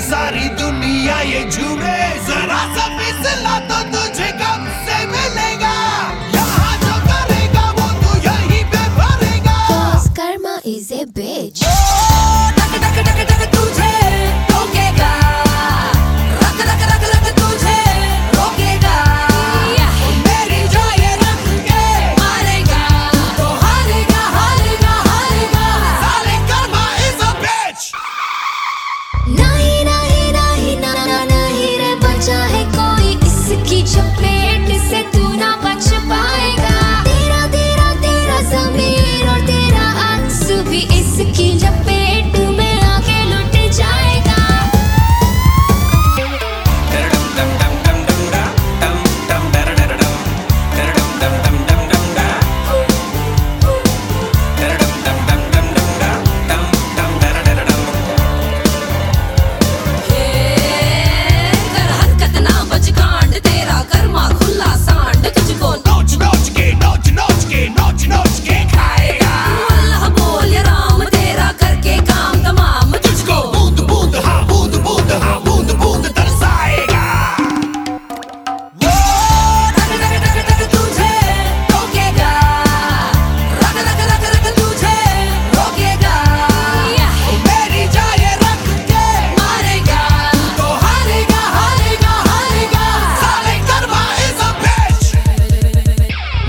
सारी दुनिया ये झूमे, जरा सा फिसला तो तुझे कब से मिलेगा। यहाँ जो करेगा वो तू यहीं पे भरेगा। Cause karma is a bitch. टक टक टक टक तुझे रोकेगा, रख रख रख रख तुझे रोकेगा। मेरी जो ये रख के मारेगा तो हारेगा हारेगा हारेगा। साले कर्मा is a bitch। नहीं नहीं नहीं ना ना नहीं रे बचा है कोई इसकी चपेट से तू ना बच पाएगा। तेरा तेरा तेरा ज़मीर और तेरा अक्स भी इसकी लपेट में आके लुट जाएगा। कर हरकत ना बच कांड, तेरा कर्मा खुला सांड तुझको नोच नोच के खाएगा। अल्लाह बोल या राम, तेरा करके काम तमाम तुझको बूंद बूंद हाँ बूंद बूंद हाँ बूंद बूंद तरसाएगा। टक टक टक टक तुझे रोकेगा, रख रख रख रख तुझे रोकेगा। मेरी जाए रख के मारेगा तो हारेगा हारेगा हारेगा। साले कर्मा is a bitch।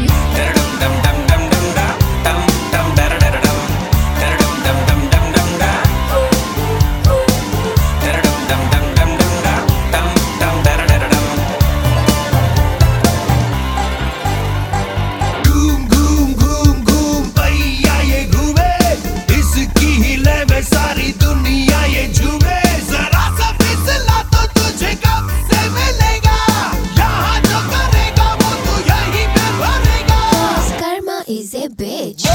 घूम घूम घूम घूम भैया ये घूमे, इसकी ही लेवे सारी दुनिया ये झूमे। जरा सा फिसला तो तुझे कब से मिलेगा। यहाँ जो करेगा वो तू यहीं पे भरेगा। Cause karma is a bitch.